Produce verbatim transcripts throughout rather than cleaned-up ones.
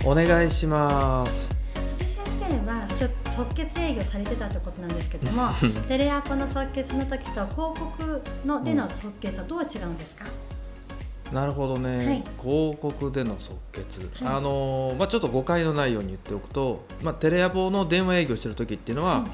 お願いします。 辻先生は即決営業されてたってことなんですけどもテレアポの即決の時と広告のでの即決はどう違うんですか？ なるほどね、はい、広告での即決、はい、あのまあ、ちょっと誤解のないように言っておくと、まあ、テレアポの電話営業してる時っていうのは、はい、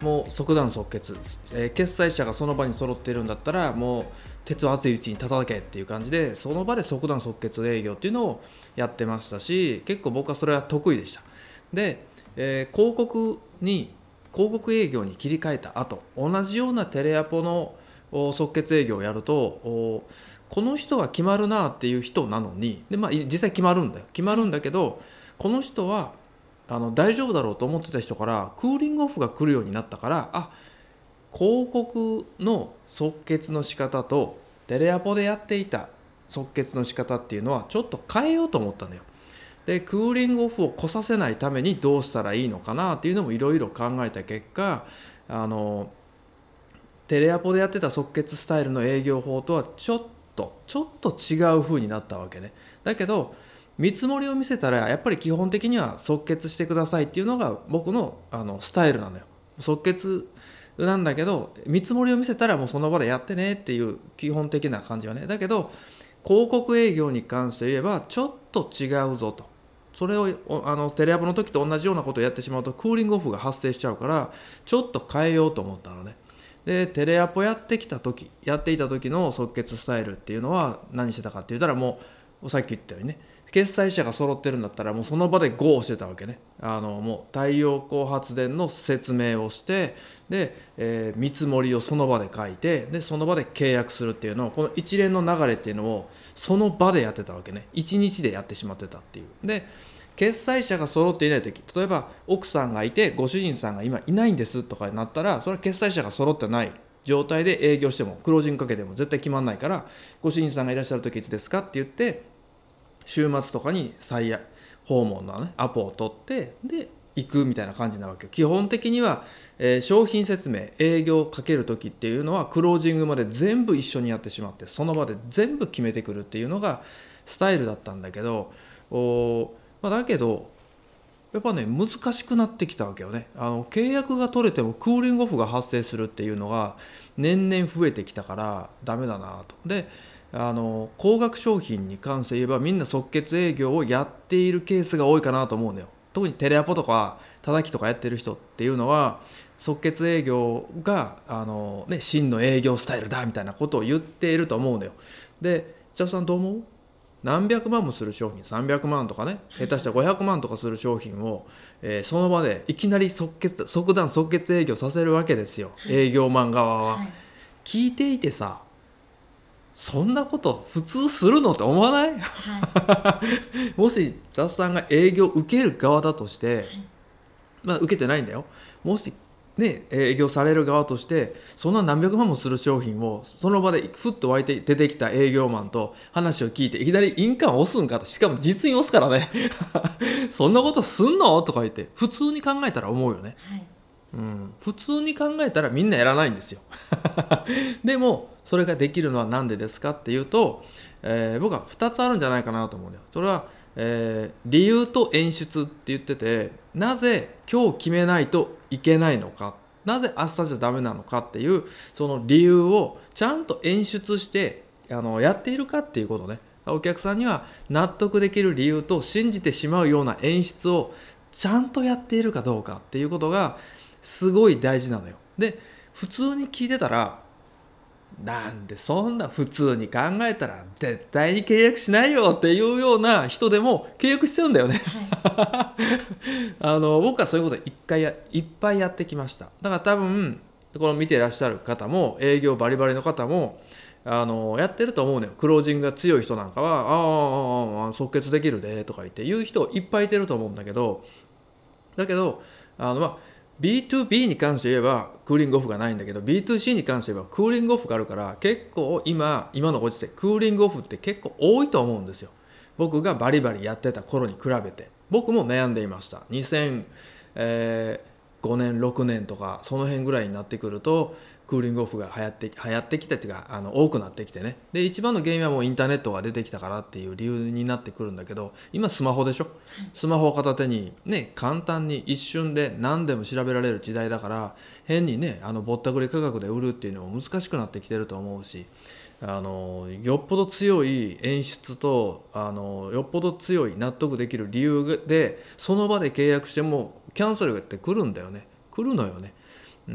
もう即断即決、えー、決済者がその場に揃っているんだったらもう鉄を熱いうちに叩けっていう感じでその場で即断即決営業っていうのをやってましたし、結構僕はそれは得意でした。で、えー、広告に広告営業に切り替えた後同じようなテレアポの即決営業をやるとこの人は決まるなっていう人なのにで、まあ、実際決まるんだよ決まるんだけどこの人はあの大丈夫だろうと思ってた人からクーリングオフが来るようになったからあ広告の即決の仕方とテレアポでやっていた即決の仕方っていうのはちょっと変えようと思ったのよ。でクーリングオフを来させないためにどうしたらいいのかなっていうのもいろいろ考えた結果あのテレアポでやってた即決スタイルの営業法とはちょっとちょっと違う風になったわけね。だけど見積もりを見せたらやっぱり基本的には即決してくださいっていうのが僕の、あのスタイルなのよ。即決なんだけど見積もりを見せたらもうその場でやってねっていう基本的な感じはね。だけど広告営業に関して言えばちょっと違うぞと。それをあのテレアポの時と同じようなことをやってしまうとクーリングオフが発生しちゃうからちょっと変えようと思ったのね。でテレアポやってきた時やっていた時の即決スタイルっていうのは何してたかって言ったらもうさっき言ったようにね決済者が揃ってるんだったらもうその場で ゴー してたわけね。あのもう太陽光発電の説明をしてで、えー、見積もりをその場で書いてでその場で契約するっていうのをこの一連の流れっていうのをその場でやってたわけね。一日でやってしまってたっていうで決済者が揃っていないとき例えば奥さんがいてご主人さんが今いないんですとかになったらそれは決済者が揃ってない状態で営業してもクロージングかけても絶対決まらないからご主人さんがいらっしゃるときいつですかって言って週末とかに再訪問の、ね、アポを取ってで行くみたいな感じなわけよ。基本的には、えー、商品説明営業をかけるときっていうのはクロージングまで全部一緒にやってしまってその場で全部決めてくるっていうのがスタイルだったんだけどおまあ、だけどやっぱね難しくなってきたわけよね。あの契約が取れてもクーリングオフが発生するっていうのが年々増えてきたからダメだなと。であの高額商品に関して言えばみんな即決営業をやっているケースが多いかなと思うのよ。特にテレアポとか叩きとかやってる人っていうのは即決営業があの、ね、真の営業スタイルだみたいなことを言っていると思うのよ。で千田さんどう思う？何百万もする商品さんびゃくまんとかね下手したらごひゃくまんとかする商品を、えー、その場でいきなり即決即断即決営業させるわけですよ、はい、営業マン側は、はい、聞いていてさそんなこと普通するのって思わない、はい、もし雑さんが営業受ける側だとして、はい、まあ受けてないんだよ。もしね、営業される側としてそんな何百万もする商品をその場でふっと湧いて出てきた営業マンと話を聞いていきなり印鑑を押すんかとしかも実印押すからねそんなことすんのとか言って普通に考えたら思うよね、はいうん、普通に考えたらみんなやらないんですよでもそれができるのは何でですかっていうと、えー、僕はふたつあるんじゃないかなと思うんだよ。それはえー、理由と演出って言っててなぜ今日決めないといけないのかなぜ明日じゃダメなのかっていうその理由をちゃんと演出してあのやっているかっていうことね。お客さんには納得できる理由と信じてしまうような演出をちゃんとやっているかどうかっていうことがすごい大事なのよ。で普通に聞いてたらなんでそんな普通に考えたら絶対に契約しないよっていうような人でも契約しちゃうんだよね、はい、あの僕はそういうこと一回やいっぱいやってきました。だから多分この見ていらっしゃる方も営業バリバリの方もあのやってると思うのよ。クロージングが強い人なんかはああ即決できるでとか言って言う人いっぱいいてると思うんだけどだけどあのまあビーツービー に関して言えばクーリングオフがないんだけど ビーツーシー に関して言えばクーリングオフがあるから結構今今のご時世クーリングオフって結構多いと思うんですよ。僕がバリバリやってた頃に比べて僕も悩んでいました。にせんごねんろくねんとかその辺ぐらいになってくるとクーリングオフが流行って流行ってきたっていうかあの多くなってきてね。で一番の原因はもうインターネットが出てきたからっていう理由になってくるんだけど、今スマホでしょ、スマホを片手にね簡単に一瞬で何でも調べられる時代だから、変にねあのぼったくり価格で売るっていうのも難しくなってきてると思うし、あのよっぽど強い演出とあのよっぽど強い納得できる理由でその場で契約してもキャンセルって来るんだよね、来るのよね。うん、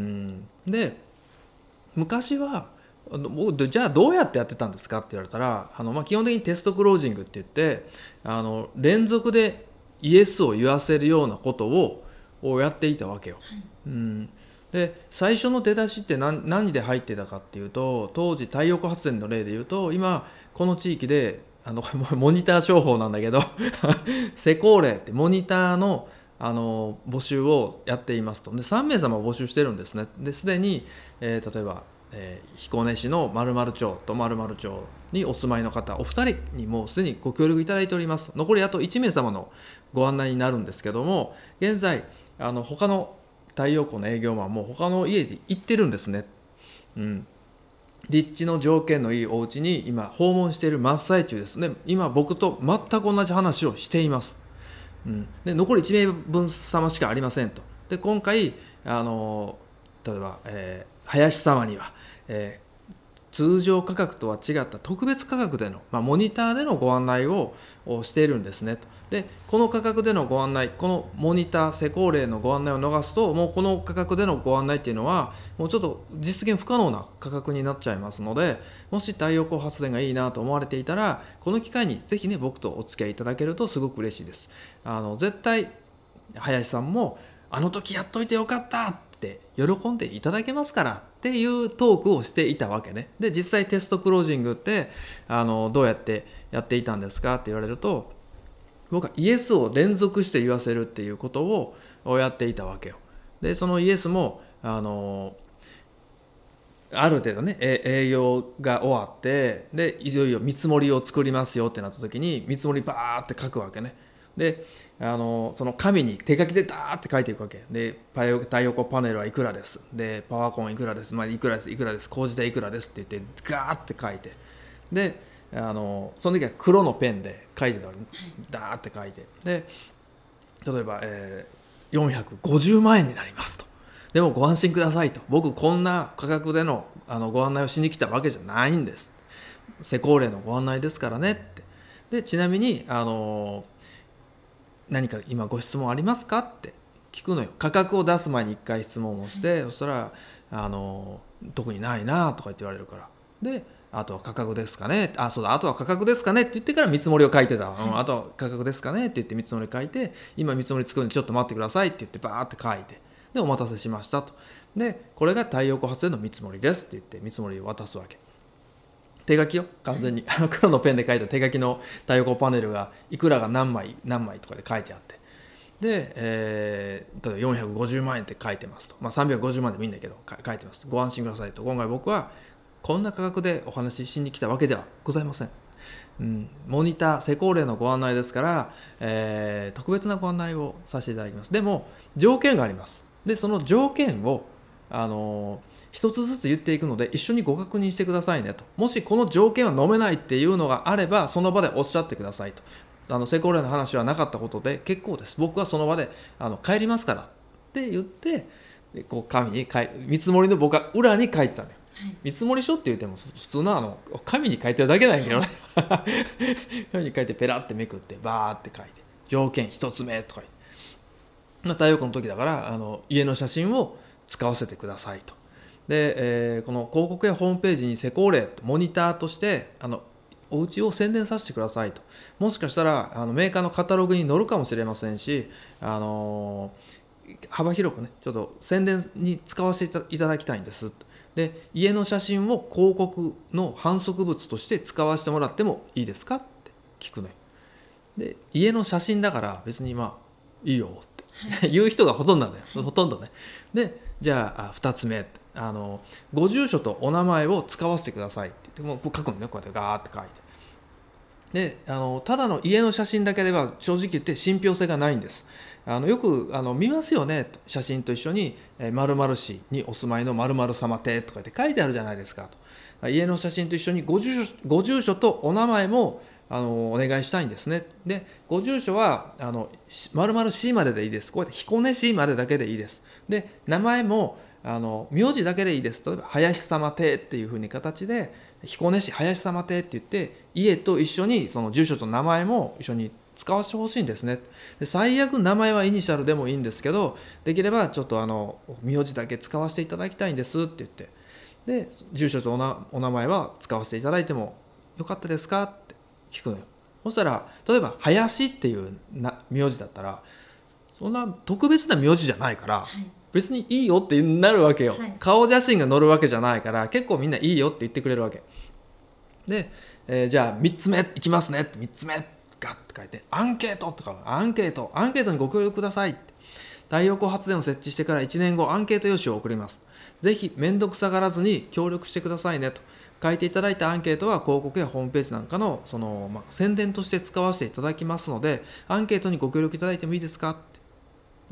で昔はじゃあどうやってやってたんですかって言われたら、あの、まあ、基本的にテストクロージングって言ってあの連続でイエスを言わせるようなことををやっていたわけよ、はい、うん、で最初の出だしって 何, 何で入ってたかっていうと、当時太陽光発電の例で言うと、今この地域であのモニター商法なんだけど施工例ってモニターのあの募集をやっていますと。でさんめいさまを募集してるんですね。ですでに、えー、例えば、えー、彦根市の〇〇町と〇〇町にお住まいの方お二人にもうすでにご協力いただいております。残りあといちめいさまのご案内になるんですけども、現在あの他の太陽光の営業マンも他の家に行ってるんですね、うん、立地の条件のいいお家に今訪問している真っ最中ですね。今僕と全く同じ話をしています。うん、で残りいちめいぶん様しかありませんと。で今回あの例えば、えー、林様には、えー、通常価格とは違った特別価格での、まあ、モニターでのご案内をしているんですねと。でこの価格でのご案内、このモニター施工例のご案内を逃すと、もうこの価格でのご案内っていうのはもうちょっと実現不可能な価格になっちゃいますので、もし太陽光発電がいいなと思われていたら、この機会にぜひね僕とお付き合いいただけるとすごく嬉しいです。あの絶対林さんもあの時やっといてよかったって喜んでいただけますからっていうトークをしていたわけね。で実際テストクロージングってあのどうやってやっていたんですかって言われると、僕はイエスを連続して言わせるっていうことをやっていたわけよ。でそのイエスもあのある程度ね営業が終わって、でいよいよ見積もりを作りますよってなった時に見積もりバーって書くわけね。であのその紙に手書きでダーって書いていくわけで、太陽光パネルはいくらです、でパワーコンいくらです、まあ、いくらですいくらです工事代いくらですって言ってガーって書いて、であのその時は黒のペンで書いてたわけ、ダーって書いて、で例えば、えー、よんひゃくごじゅうまんえんになりますと。でもご安心くださいと、僕こんな価格で の, あのご案内をしに来たわけじゃないんです、施工例のご案内ですからねって。でちなみにあの何か今ご質問ありますかって聞くのよ。価格を出す前にいっかい質問をして、そしたらあの特にないなとか言って言われるから、であとは価格ですかね、あそうだあとは価格ですかねって言ってから見積もりを書いてた、はい、うん、あとは価格ですかねって言って見積もり書いて、今見積もり作るんでちょっと待ってくださいって言ってバーって書いて、でお待たせしましたと。でこれが太陽光発電の見積もりですって言って見積もりを渡すわけ。手書きよ完全に、はい、黒のペンで書いた手書きの太陽光パネルがいくらが何枚何枚とかで書いてあって、で、えー、例えばよんひゃくごじゅうまんえんって書いてますと、まあ、さんびゃくごじゅうまんでもいいんだけど書いてますと、ご安心くださいと。今回僕はこんな価格でお話ししに来たわけではございません、うん、モニター施工例のご案内ですから、えー、特別なご案内をさせていただきます。でも条件があります。でその条件をあのー、一つずつ言っていくので一緒にご確認してくださいねと。もしこの条件は飲めないっていうのがあればその場でおっしゃってくださいと。あの施工例の話はなかったことで結構です、僕はその場であの帰りますからって言って、こう紙に書い見積もりの僕は裏に書いてたのよ。見積書って言っても普通のあの紙に書いてるだけなんやけどね紙に書いてペラってめくってバーって書いて条件一つ目とか言って、まあ、太陽光の時だからあの家の写真を使わせてくださいと。で、えー、この広告やホームページに施工例モニターとしてあのお家を宣伝させてくださいと。もしかしたらあのメーカーのカタログに載るかもしれませんし、あのー、幅広くねちょっと宣伝に使わせていただきたいんですと。で家の写真を広告の反則物として使わせてもらってもいいですかって聞くのよ。で家の写真だから別にまあいいよって、はい、言う人がほとんどなんだよ、はい、ほとんどね。でじゃあふたつめあのご住所とお名前を使わせてくださいって言ってもう書くのね、こうやってガーって書いて。 であのただの家の写真だけでは正直言って信憑性がないんです。あのよくあの見ますよね、写真と一緒に〇〇市にお住まいの〇〇様邸とかって書いてあるじゃないですかと。家の写真と一緒にご住所、ご住所とお名前もあのお願いしたいんですね。でご住所はあの〇〇市まででいいです。こうやって彦根市までだけでいいです。で名前もあの名字だけでいいです。例えば林様邸っていう風に形で彦根市林様邸って言って家と一緒にその住所と名前も一緒に使わせてほしいんですね。で最悪名前はイニシャルでもいいんですけど、できればちょっとあの名字だけ使わせていただきたいんですって言って、で住所と お, なお名前は使わせていただいてもよかったですかって聞くのよ。そしたら例えば林っていうな名字だったらそんな特別な名字じゃないから、はい、別にいいよってなるわけよ、はい、顔写真が載るわけじゃないから結構みんないいよって言ってくれるわけで、えー、じゃあみっつめいきますねってみっつめガッて書いてアンケートとかアンケートアンケートにご協力くださいって、太陽光発電を設置してからいちねんごアンケート用紙を送ります。ぜひ面倒くさがらずに協力してくださいねと書いていただいたアンケートは広告やホームページなんかの、その、まあ、宣伝として使わせていただきますのでアンケートにご協力いただいてもいいですかって、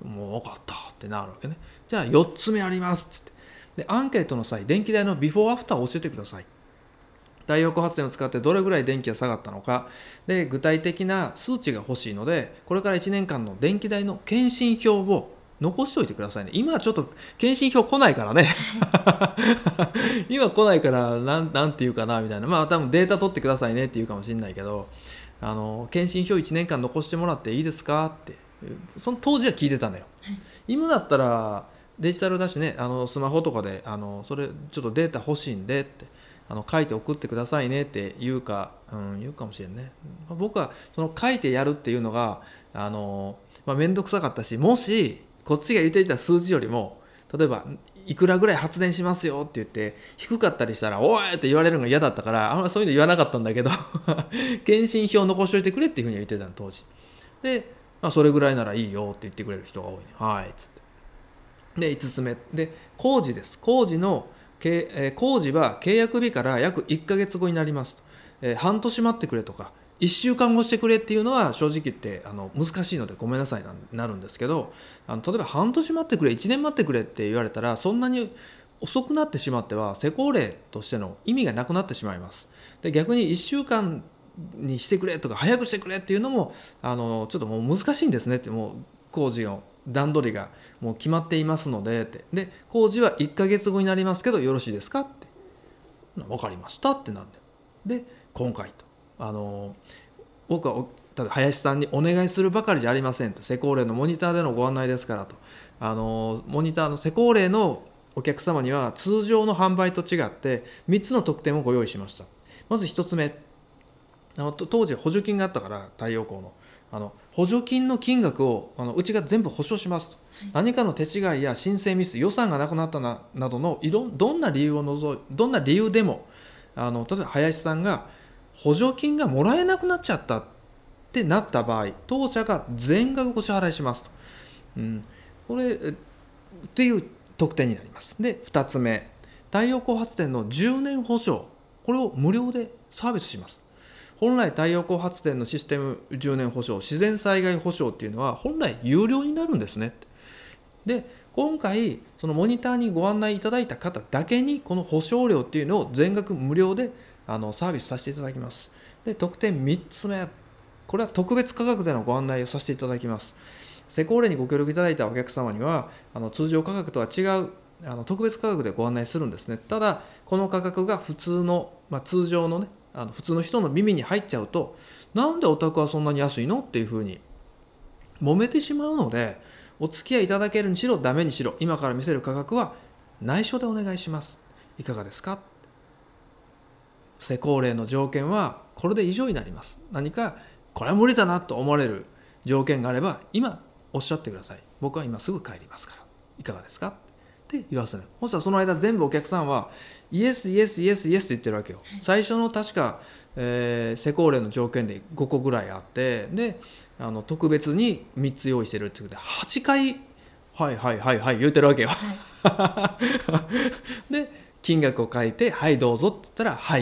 もう分かったってなるわけね。じゃあよっつめありますってでアンケートの際電気代のビフォーアフターを教えてください。太陽光発電を使ってどれぐらい電気が下がったのかで具体的な数値が欲しいので、これからいちねんかんの電気代の検針票を残しておいてくださいね。今はちょっと検針票来ないからね今来ないからなん、なんていうかなみたいな、まあ多分データ取ってくださいねっていうかもしれないけど、あの検針票いちねんかん残してもらっていいですかってその当時は聞いてたんだよ、はい、今だったらデジタルだしね、あのスマホとかであのそれちょっとデータ欲しいんでってあの書いて送ってくださいねって言うか、うん、言うかもしれんね。僕はその書いてやるっていうのがあの、まあ、めんどくさかったし、もしこっちが言っていた数字よりも例えばいくらぐらい発電しますよって言って低かったりしたらおいって言われるのが嫌だったからあんまりそういうの言わなかったんだけど検針票残しといてくれっていうふうには言ってたの当時で、まあ、それぐらいならいいよって言ってくれる人が多いね。はいっつってでいつつめで工事です。工事の工事は契約日から約いっかげつごになりますと、えー、半年待ってくれとかいっしゅうかんごしてくれっていうのは正直言ってあの難しいのでごめんなさいななるんですけど、あの例えば半年待ってくれいちねん待ってくれって言われたらそんなに遅くなってしまっては施工例としての意味がなくなってしまいます。で逆にいっしゅうかんにしてくれとか早くしてくれっていうのもあのちょっともう難しいんですねって、もう工事の段取りがもう決まっていますのでって、で工事はいっかげつごになりますけどよろしいですかって、分かりましたってなるんだよ。で今回とあの僕は例えば林さんにお願いするばかりじゃありませんと、施工例のモニターでのご案内ですからと、あのモニターの施工例のお客様には通常の販売と違ってみっつの特典をご用意しました。まずひとつめ、あの当時補助金があったから太陽光のあの補助金の金額をあのうちが全部保証しますと、はい、何かの手違いや申請ミス、予算がなくなった な, などのいろどんな理由を除いどんな理由でもあの例えば林さんが補助金がもらえなくなっちゃったってなった場合、当社が全額ご支払いしますと、うん、これっていう特典になります。でふたつめ、太陽光発電のじゅうねん保証、これを無料でサービスします。本来太陽光発電のシステムじゅうねん保証、自然災害保証っていうのは本来有料になるんですね。で今回そのモニターにご案内いただいた方だけにこの保証料っていうのを全額無料であのサービスさせていただきます。で特典みっつめ、これは特別価格でのご案内をさせていただきます。施工例にご協力いただいたお客様にはあの通常価格とは違うあの特別価格でご案内するんですね。ただこの価格が普通の、まあ、通常のねあの普通の人の耳に入っちゃうと、なんでお宅はそんなに安いのっていうふうに揉めてしまうので、お付き合いいただけるにしろダメにしろ今から見せる価格は内緒でお願いします、いかがですか。施工例の条件はこれで以上になります。何かこれは無理だなと思われる条件があれば今おっしゃってください、僕は今すぐ帰りますからいかがですかって言わせる。そしたらその間全部お客さんはイエスイエスイエスイエスって言ってるわけよ、はい、最初の確か、えー、施工例の条件でごこぐらいあって、であの特別にみっつ用意してるっていうことではちかいはいはいはいはい言ってるわけよ、はい、で金額を書いてはいどうぞって言ったらはい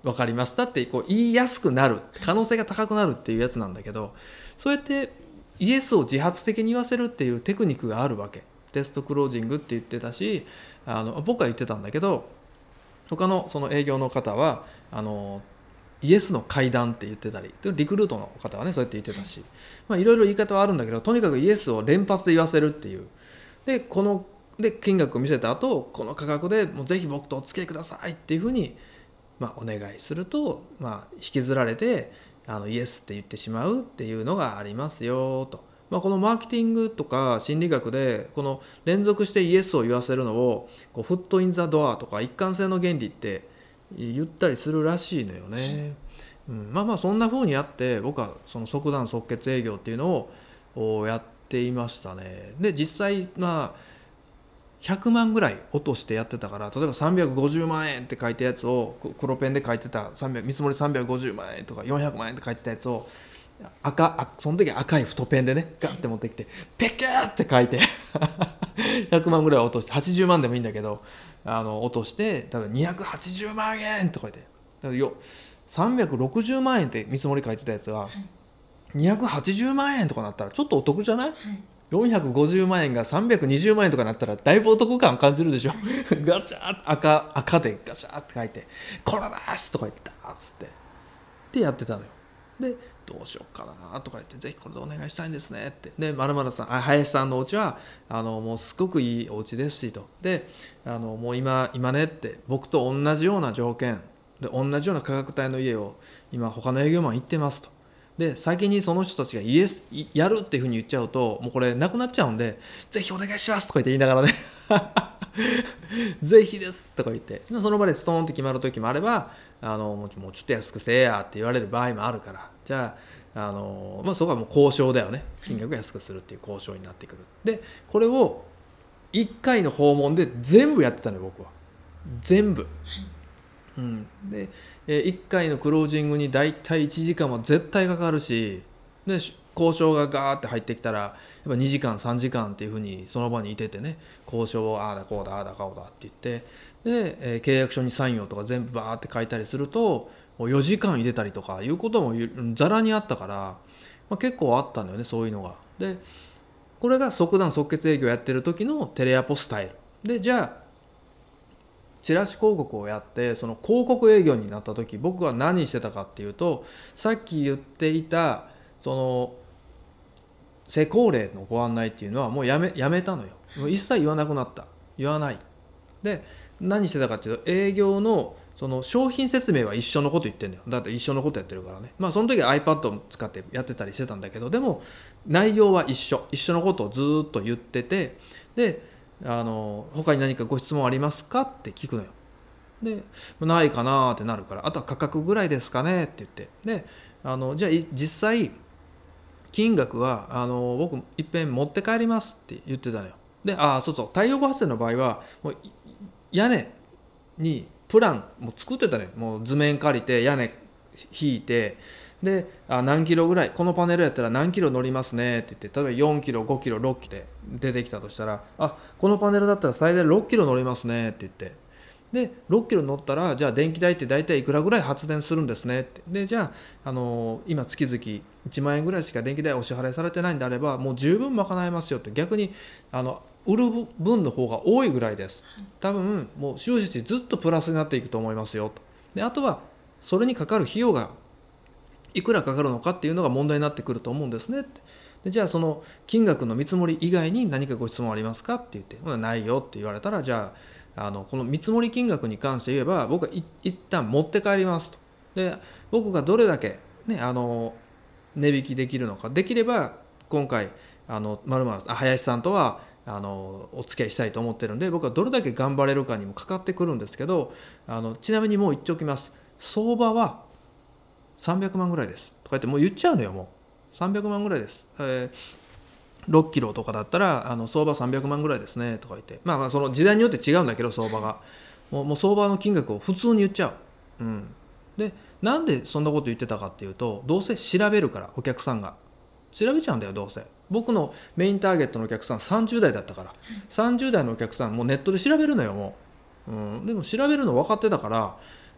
分かりましたってこう言いやすくなる可能性が高くなるっていうやつなんだけど、そうやってイエスを自発的に言わせるっていうテクニックがあるわけ。テストクロージングって言ってたし、あの僕は言ってたんだけど、他のその営業の方はあのイエスの階段って言ってたり、リクルートの方はねそうやって言ってたし、まあいろいろ言い方はあるんだけど、とにかくイエスを連発で言わせるっていう。でこので金額を見せた後、この価格でもうぜひ僕とお付き合いくださいっていうふうに、まあ、お願いすると、まあ、引きずられてあのイエスって言ってしまうっていうのがありますよと。まあ、このマーケティングとか心理学でこの連続してイエスを言わせるのをこうフットインザドアとか一貫性の原理って言ったりするらしいのよね。うん、まあまあそんな風にやって僕はその即断即決営業っていうのをやっていましたね。で実際まあひゃくまんぐらい落としてやってたから、例えばさんびゃくごじゅうまんえんって書いたやつを黒ペンで書いてたさんびゃく見積もりさんびゃくごじゅうまんえんとかよんひゃくまんえんって書いてたやつを赤その時赤い太ペンでねガッて持ってきてペケーって書いてひゃくまんぐらい落としてはちじゅうまんでもいいんだけどあの落として多分にひゃくはちじゅうまんえんとか言ってだからよさんびゃくろくじゅうまんえんって見積もり書いてたやつがにひゃくはちじゅうまんえんとかなったらちょっとお得じゃない、はい、よんひゃくごじゅうまんえんがさんびゃくにじゅうまんえんとかなったらだいぶお得感感じるでしょガチャー赤赤でガシャーって書いてこれですとか言ったっつってでやってたのよ。でどうしようかなとか言ってぜひこれでお願いしたいんですねってで〇〇さんあ林さんのお家はあのもうすごくいいお家ですしとであのもう今今ねって僕と同じような条件で同じような価格帯の家を今他の営業マン行ってますとで先にその人たちがイエスやるっていうふうに言っちゃうともうこれなくなっちゃうんでぜひお願いしますとか言って言いながらねぜひですとか言ってその場でストーンって決まる時もあればあのもうちょっと安くせえやって言われる場合もあるからじゃあ、あのまあ、そこはもう交渉だよね。金額を安くするっていう交渉になってくる。でこれをいっかいの訪問で全部やってたのよ僕は全部、うん、でいっかいのクロージングにだいたいいちじかんは絶対かかるしで交渉がガーって入ってきたらやっぱにじかんさんじかんっていう風にその場にいててね交渉をああだこうだああだこうだって言ってで、えー、契約書にサインをとか全部バーって書いたりするとよじかん入れたりとかいうこともざらにあったから、まあ、結構あったんだよねそういうのが。でこれが即断即決営業やってる時のテレアポスタイルでじゃあチラシ広告をやってその広告営業になった時僕は何してたかっていうとさっき言っていたその施工例のご案内っていうのはもうやめ、やめたのよ。もう一切言わなくなった言わないで何してたかっていうと営業のその商品説明は一緒のこと言ってんだよ。だって一緒のことやってるからね。まあその時は iPad を使ってやってたりしてたんだけどでも内容は一緒一緒のことをずっと言っててであの他に何かご質問ありますかって聞くのよ。でないかなってなるからあとは価格ぐらいですかねって言ってであのじゃあ実際金額はあの僕いっぺん持って帰りますって言ってたのよ。でああそうそう太陽光発電の場合はもう屋根にプランも作ってたね。もう図面借りて屋根引いてであ何キロぐらいこのパネルやったら何キロ乗りますねって言って例えばよんキロごキロろっキロで出てきたとしたらあこのパネルだったら最大ろっキロ乗りますねって言ってでろっキロ乗ったらじゃあ電気代って大体いくらぐらい発電するんですねってでじゃあ、あのー、今月々いちまんえんぐらいしか電気代お支払いされてないんであればもう十分賄えますよって逆にあの売る分の方が多いぐらいです多分もう収支ずっとプラスになっていくと思いますよとであとはそれにかかる費用がいくらかかるのかっていうのが問題になってくると思うんですねってでじゃあその金額の見積もり以外に何かご質問ありますかって言ってないよって言われたらじゃあ、あのこの見積もり金額に関して言えば僕は一旦持って帰りますとで僕がどれだけ、ね、あの値引きできるのかできれば今回あの〇〇あ林さんとはあのお付き合いしたいと思ってるんで僕はどれだけ頑張れるかにもかかってくるんですけどあのちなみにもう言っておきます相場はさんびゃくまんぐらいですとか言ってもう言っちゃうのよもうさんびゃくまんぐらいです、えー、ろっキロとかだったらあの相場さんびゃくまんぐらいですねとか言ってまあまあその時代によって違うんだけど相場がもう、もう相場の金額を普通に言っちゃう、うん、でなんでそんなこと言ってたかっていうとどうせ調べるからお客さんが調べちゃうんだよどうせ僕のメインターゲットのお客さんさんじゅう代だったからさんじゅう代のお客さんもうネットで調べるのよもう、うん、でも調べるの分かってたから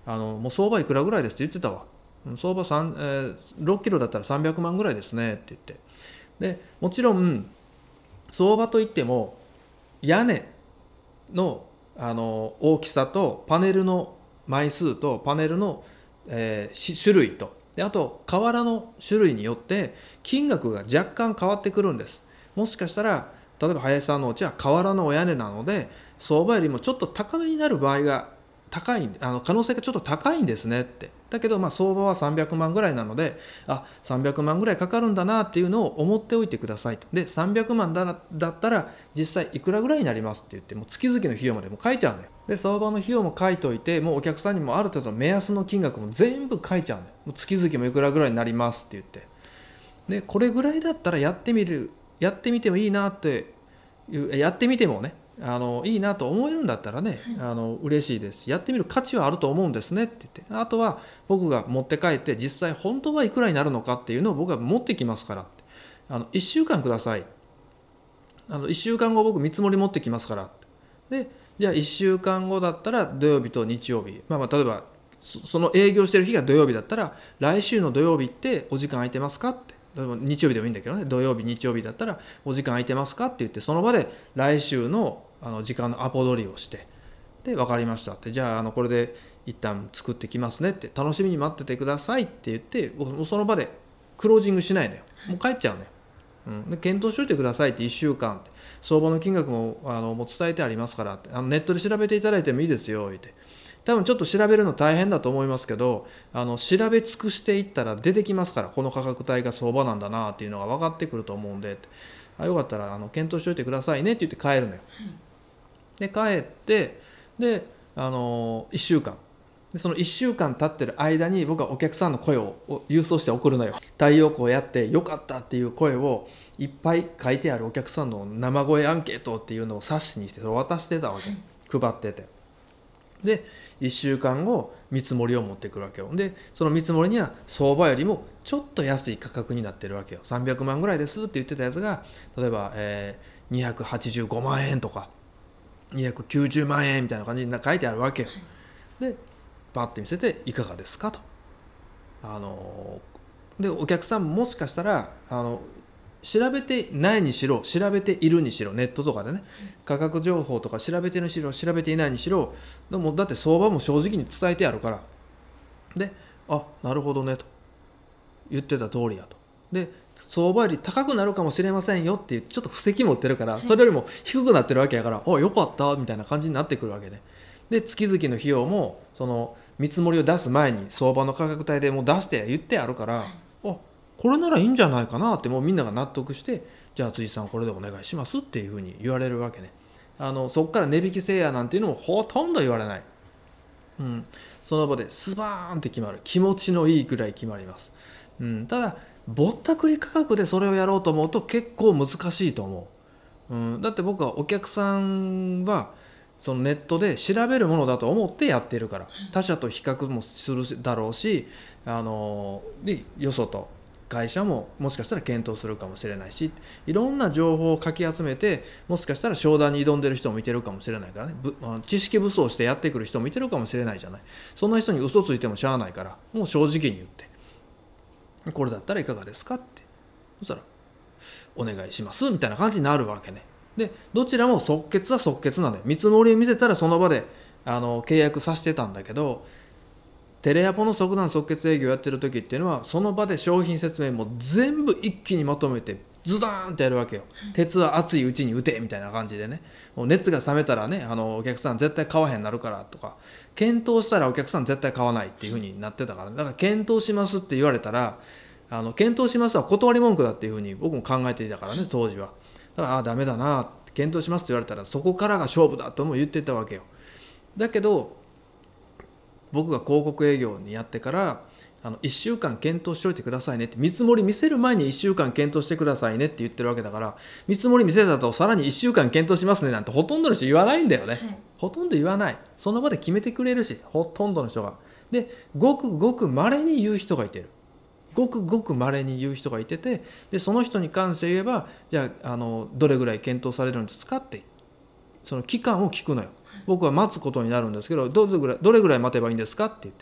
あのもう相場いくらぐらいですって言ってたわ。相場さん、えー、ろっキロだったらさんびゃくまんぐらいですねって言って、でもちろん相場といっても屋根の、あの大きさとパネルの枚数とパネルの、えー、種類と、であと瓦の種類によって金額が若干変わってくるんです。もしかしたら例えば林さんのお家は瓦のお屋根なので相場よりもちょっと高めになる場合が高い、あの可能性がちょっと高いんですねって。だけどまあ相場はさんびゃくまんぐらいなので、あさんびゃくまんぐらいかかるんだなっていうのを思っておいてくださいと。でさんびゃくまん だ, だったら実際いくらぐらいになりますって言って、もう月々の費用までも書いちゃうのよ。で相場の費用も書いといて、もうお客さんにもある程度目安の金額も全部書いちゃうのよ。もう月々もいくらぐらいになりますって言って、でこれぐらいだったらやってみるやってみてもいいなってやってみてもね、あのいいなと思えるんだったらね、あの嬉しいですし、やってみる価値はあると思うんですねって言って、あとは僕が持って帰って実際本当はいくらになるのかっていうのを僕が持ってきますからって、あのいっしゅうかんください、あのいっしゅうかんご僕見積もり持ってきますからって。でじゃあいっしゅうかんごだったら土曜日と日曜日、まあ、まあ例えば そ, その営業してる日が土曜日だったら来週の土曜日ってお時間空いてますかって、日曜日でもいいんだけどね、土曜日日曜日だったらお時間空いてますかって言って、その場で来週のあの時間のアポ取りをして、で分かりましたって、じゃあ、あのこれで一旦作ってきますねって、楽しみに待っててくださいって言って、もうその場でクロージングしないのよ、もう帰っちゃうのよ、うん、で検討しといてくださいっていっしゅうかんって、相場の金額もあのもう伝えてありますからって、あのネットで調べていただいてもいいですよって、多分ちょっと調べるの大変だと思いますけど、あの調べ尽くしていったら出てきますから、この価格帯が相場なんだなっていうのが分かってくると思うんで、あよかったらあの検討しておいてくださいねって言って帰るのよ。で帰ってで、あのー、いっしゅうかんで、そのいっしゅうかん経ってる間に僕はお客さんの声を郵送して送るのよ。太陽光やってよかったっていう声をいっぱい書いてあるお客さんの生声アンケートっていうのを冊子にして渡してたわけ、配ってて、でいっしゅうかんご見積もりを持ってくるわけよ。でその見積もりには相場よりもちょっと安い価格になってるわけよ。さんびゃくまんぐらいですって言ってたやつが、例えば、えー、にひゃくはちじゅうごまんえんとかにひゃくきゅうじゅうまんえんみたいな感じに書いてあるわけよ。でパッて見せていかがですかと、あのでお客さんももしかしたらあの調べてないにしろ調べているにしろ、ネットとかでね価格情報とか調べてるにしろ調べていないにしろ、でもだって相場も正直に伝えてあるから、であなるほどねと、言ってた通りやと、で相場より高くなるかもしれませんよっていうちょっと布石持ってるから、それよりも低くなってるわけやから、およかったみたいな感じになってくるわけで、で月々の費用もその見積もりを出す前に相場の価格帯でもう出して言ってあるから、あこれならいいんじゃないかなって、もうみんなが納得して、じゃあ辻さんこれでお願いしますっていうふうに言われるわけね。あのそこから値引きせいやなんていうのもほとんど言われない、うん、その場でスバーンって決まる、気持ちのいいくらい決まります、うん、ただぼったくり価格でそれをやろうと思うと結構難しいと思う、うん、だって僕はお客さんはそのネットで調べるものだと思ってやってるから、他社と比較もするだろうし、あのでよそと会社ももしかしたら検討するかもしれないし、いろんな情報をかき集めて、もしかしたら商談に挑んでる人もいてるかもしれないからね、知識武装してやってくる人もいてるかもしれないじゃない。そんな人に嘘ついてもしゃあないから、もう正直に言って、これだったらいかがですかって、そしたらお願いしますみたいな感じになるわけね。でどちらも即決は即決なんだよ。見積もりを見せたらその場であの契約させてたんだけど、テレアポの即断即決営業やってる時っていうのは、その場で商品説明も全部一気にまとめてズダーンってやるわけよ。鉄は熱いうちに打てみたいな感じでね、もう熱が冷めたらね、あのお客さん絶対買わへんなるからとか、検討したらお客さん絶対買わないっていう風になってたから、だから検討しますって言われたら、あの検討しますは断り文句だっていう風に僕も考えていたからね、当時は。だからああダメだな、検討しますって言われたらそこからが勝負だとも言ってたわけよ。だけど僕が広告営業にやってから、あのいっしゅうかん検討しておいてくださいねって、見積もり見せる前にいっしゅうかん検討してくださいねって言ってるわけだから、見積もり見せたとさらにいっしゅうかん検討しますねなんてほとんどの人言わないんだよね、はい、ほとんど言わない。その場で決めてくれるし、ほとんどの人が。でごくごく稀に言う人がいてる、ごくごく稀に言う人がいてて、でその人に関して言えば、じゃあ、あのどれぐらい検討されるんですかって、その期間を聞くのよ。 僕は待つことになるんですけど、どれぐらい、どれぐらい待てばいいんですかって言って、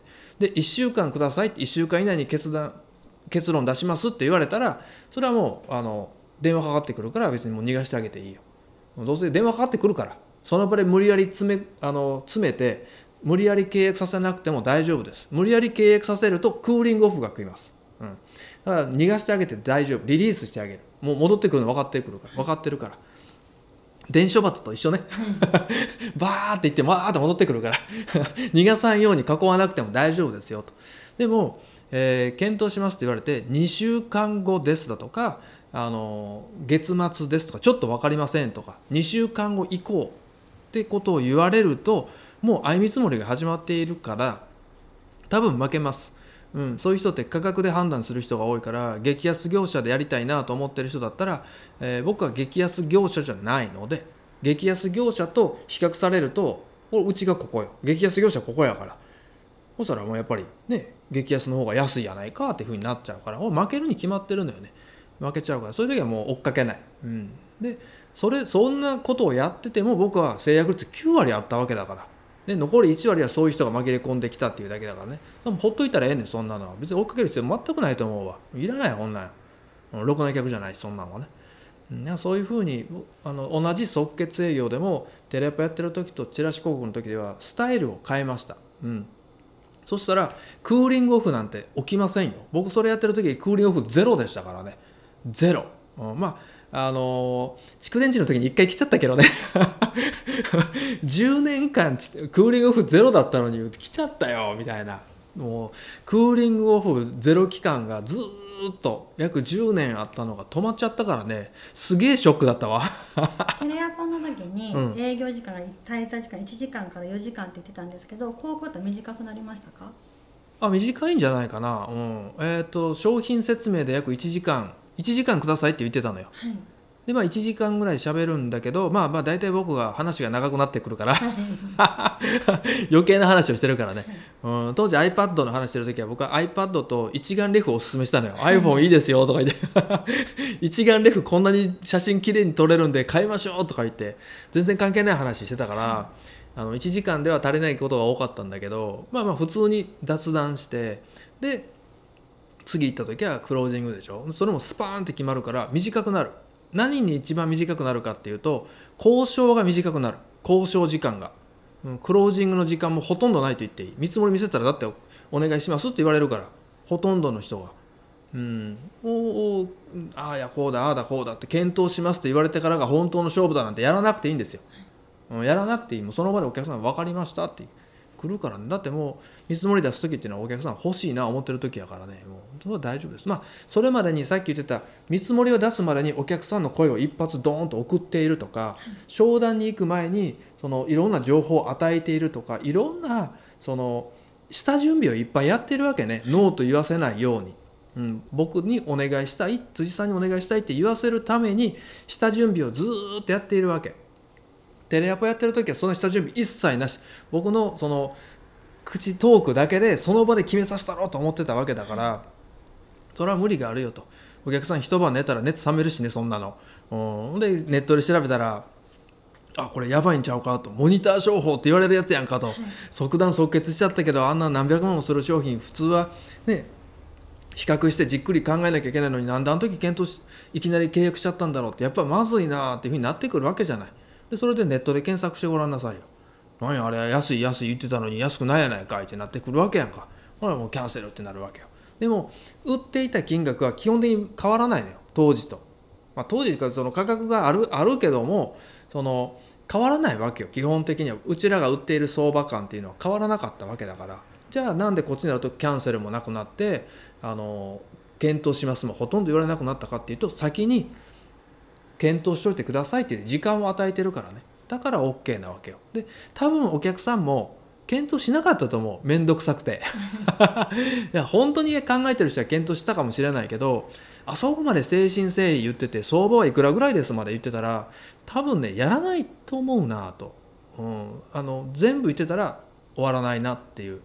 でいっしゅうかんくださいって、いっしゅうかん以内に決断結論出しますって言われたら、それはもうあの電話かかってくるから別にもう逃がしてあげていいよ。どうせ電話かかってくるから、その場で無理やり詰め、あの詰めて無理やり契約させなくても大丈夫です。無理やり契約させるとクーリングオフが食います、うん、だから逃がしてあげて大丈夫、リリースしてあげる。もう戻ってくるの分かってくるから分かってるから伝書罰と一緒ねバーって言ってバーって戻ってくるから逃がさんように囲わなくても大丈夫ですよと。でも、えー、検討しますと言われてにしゅうかんごですだとか、あの月末ですとかちょっと分かりませんとかにしゅうかんご以降ってことを言われると、もう相見積もりが始まっているから多分負けます、うん、そういう人って価格で判断する人が多いから、激安業者でやりたいなと思ってる人だったら、えー、僕は激安業者じゃないので、激安業者と比較されると、うちがここよ、激安業者ここやから、そしたらもうやっぱりね、激安の方が安いやないかっていう風になっちゃうから、負けるに決まってるんだよね。負けちゃうから、そういう時はもう追っかけない、うん、でそれそんなことをやってても僕は制約率きゅうわりあったわけだから、で残りいちわりはそういう人が紛れ込んできたっていうだけだからね。でもほっといたらええねん、そんなのは別に追っかける必要全くないと思うわ。いらないよこんなん、ろくな客じゃないしそんなんはね、うん、そういうふうにあの同じ即決営業でもテレアポやってる時とチラシ広告の時ではスタイルを変えました、うん、そしたらクーリングオフなんて起きませんよ。僕それやってる時クーリングオフゼロでしたからね、ゼロ、うん、まああのー、蓄電池の時にいっかい来ちゃったけどねじゅうねんかんクーリングオフゼロだったのに来ちゃったよみたいな。もうクーリングオフゼロ期間がずっと約じゅうねんあったのが止まっちゃったからね、すげえショックだったわテレアポの時に営業時間が滞在時間いちじかんからよじかんって言ってたんですけど、こういうこと短くなりましたか？ あ、短いんじゃないかな、うん、えーと商品説明で約いちじかんいちじかんくださいって言ってたのよ、はい、でまあいちじかんぐらい喋るんだけど、まあまあ大体僕が話が長くなってくるから余計な話をしてるからね、はい、うん、当時 iPad の話してる時は僕は iPad と一眼レフをおすすめしたのよ、はい、iPhone いいですよとか言って一眼レフこんなに写真きれいに撮れるんで買いましょうとか言って全然関係ない話してたから、はい、あのいちじかんでは足りないことが多かったんだけど、まあまあ普通に雑談して、で次行った時はクロージングでしょ。それもスパーンって決まるから短くなる。何に一番短くなるかっていうと、交渉が短くなる。交渉時間が、うん、クロージングの時間もほとんどないと言っていい。見積もり見せたらだってお願いしますって言われるから、ほとんどの人が、うん、おお、ああやこうだああだこうだって検討しますって言われてからが本当の勝負だなんてやらなくていいんですよ、うん、やらなくていい。もうその場でお客さん分かりましたって来るからね。だってもう見積もり出す時っていうのはお客さん欲しいな思ってる時やからね、もうそれは大丈夫です。まあそれまでにさっき言ってた見積もりを出すまでにお客さんの声を一発ドーンと送っているとか、商談に行く前にそのいろんな情報を与えているとか、いろんなその下準備をいっぱいやってるわけね。ノーと言わせないように、うん、僕にお願いしたい、辻さんにお願いしたいって言わせるために下準備をずーっとやっているわけ。テレアポやってる時はその下準備一切なし、僕のその口トークだけでその場で決めさせたろうと思ってたわけだから、それは無理があるよと。お客さん一晩寝たら熱冷めるしね、そんなの。うん、でネットで調べたら、あ、これやばいんちゃうかと、モニター商法って言われるやつやんかと、はい、即断即決しちゃったけど、あんな何百万もする商品普通はね比較してじっくり考えなきゃいけないのに、なんであの時検討しいきなり契約しちゃったんだろうって、やっぱまずいなっていうふうになってくるわけじゃない。でそれでネットで検索してごらんなさいよ。何やあれ安い安い言ってたのに安くないやないかいってなってくるわけやんか。ほらもうキャンセルってなるわけよ。でも売っていた金額は基本的に変わらないのよ、当時と。まあ、当時からその価格がある、あるけどもその変わらないわけよ。基本的にはうちらが売っている相場感っていうのは変わらなかったわけだから、じゃあなんでこっちになるとキャンセルもなくなってあの検討しますもほとんど言われなくなったかっていうと、先に検討しといてくださいっていう時間を与えてるからね。だから OK なわけよ。で多分お客さんも検討しなかったと思う、めんどくさくていや本当に考えてる人は検討したかもしれないけど、あそこまで誠心誠意言ってて相場はいくらぐらいですまで言ってたら多分ねやらないと思うなと、うん、あの全部言ってたら終わらないなっていう。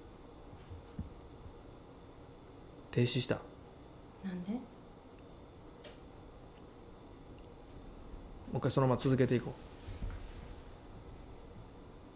停止した。 なんで？もう一回そのまま続けていこう。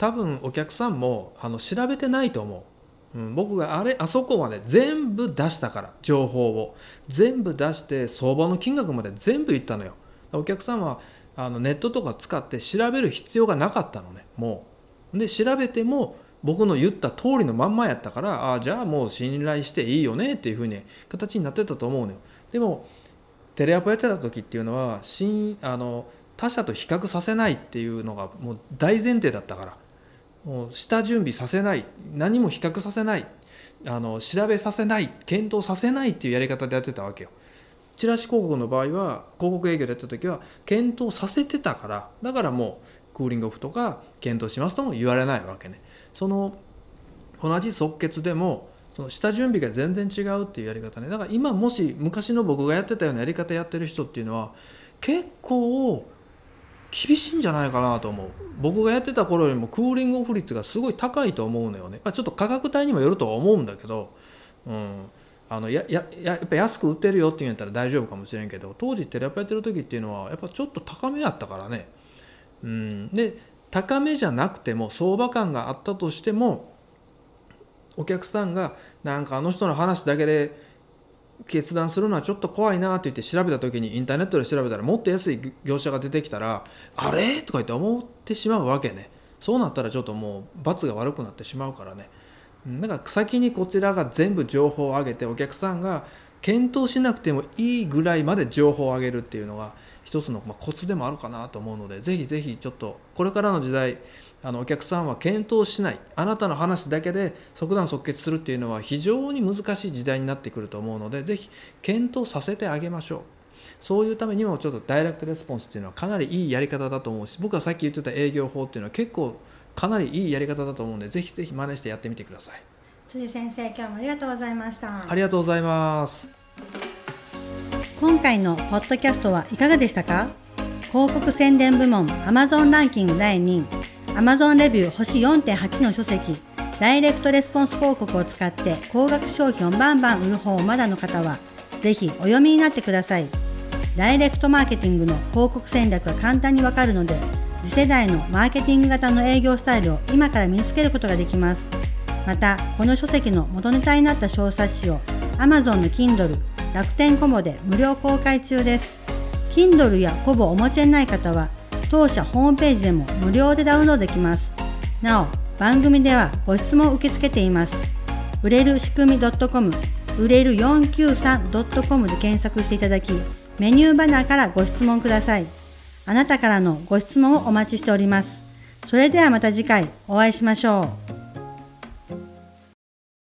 多分お客さんもあの調べてないと思う、うん、僕があれあそこまで全部出したから情報を全部出して相場の金額まで全部言ったのよ。お客さんはあのネットとか使って調べる必要がなかったのね。もうで調べても僕の言った通りのまんまやったから、あじゃあもう信頼していいよねっていう風に形になってたと思うのよ。でもテレアポやってた時っていうのは新あの他社と比較させないっていうのがもう大前提だったから、もう下準備させない、何も比較させない、あの調べさせない、検討させないっていうやり方でやってたわけよ。チラシ広告の場合は広告営業でやった時は検討させてたから、だからもうクーリングオフとか検討しますとも言われないわけね。その同じ即決でもその下準備が全然違うっていうやり方ね。だから今もし昔の僕がやってたようなやり方やってる人っていうのは結構厳しいんじゃないかなと思う。僕がやってた頃よりもクーリングオフ率がすごい高いと思うのよね。まあ、ちょっと価格帯にもよるとは思うんだけど、うん、あのやややっぱ安く売ってるよって言うんやったら大丈夫かもしれんけど、当時テレアポやってる時っていうのはやっぱちょっと高めやったからね。うん、で高めじゃなくても相場感があったとしても、お客さんがなんかあの人の話だけで決断するのはちょっと怖いなって言って調べた時にインターネットで調べたらもっと安い業者が出てきたらあれとか言って思ってしまうわけね。そうなったらちょっともう罰が悪くなってしまうからね。だから先にこちらが全部情報を上げてお客さんが検討しなくてもいいぐらいまで情報を上げるっていうのが一つのコツでもあるかなと思うので、ぜひぜひちょっとこれからの時代あのお客さんは検討しない、あなたの話だけで即断即決するっていうのは非常に難しい時代になってくると思うので、ぜひ検討させてあげましょう。そういうためにもちょっとダイレクトレスポンスっていうのはかなりいいやり方だと思うし、僕がさっき言ってた営業法っていうのは結構かなりいいやり方だと思うので、ぜひぜひ真似してやってみてください。 辻先生、今日もありがとうございました。 ありがとうございます。 今回のポッドキャストはいかがでしたか？広告宣伝部門 Amazon ランキングだいにい、Amazon レビュー星 よんてんはち の書籍ダイレクトレスポンス広告を使って高額商品をバンバン売る方をまだの方はぜひお読みになってください。ダイレクトマーケティングの広告戦略が簡単にわかるので、次世代のマーケティング型の営業スタイルを今から身につけることができます。またこの書籍の元ネタになった小冊子を Amazon の Kindle、楽天コボで無料公開中です。 Kindle やコボをお持ちでない方は当社ホームページでも無料でダウンロードできます。なお番組ではご質問を受け付けています。売れる仕組み .com、 売れる よんきゅうさん ドットコム で検索していただき、メニューバナーからご質問ください。あなたからのご質問をお待ちしております。それではまた次回お会いしましょう。